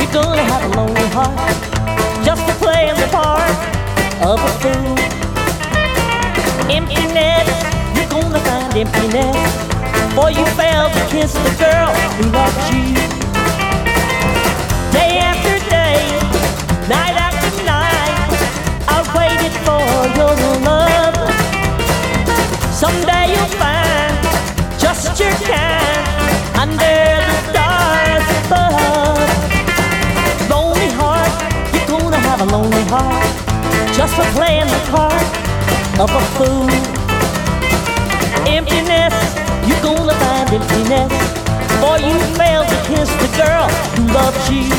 you're gonna have a lonely heart, just for playing the part of a fool. Emptiness, you're gonna find emptiness, for you failed to kiss the girl who loved you. Day after day, night after night, I waited for your love. Someday you'll find just your kind under the stars above. Lonely heart, you're gonna have a lonely heart, just for playing the part of a fool. Emptiness, you're gonna find emptiness, for you failed to kiss the girl who loves you.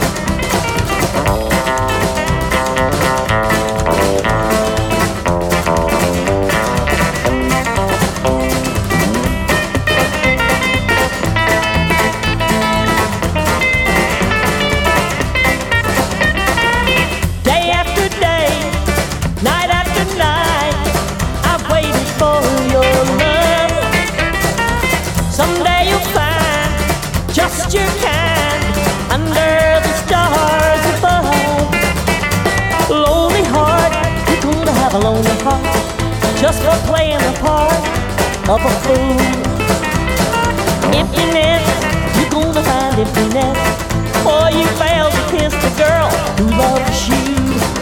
Day after day, night after night, I've waited for your love. Someday you'll find just your kind under the stars above. Lonely heart, you're gonna have a lonely heart, just for playing the part of a fool. Emptiness, you're gonna find emptiness, for you failed to kiss the girl who loves you.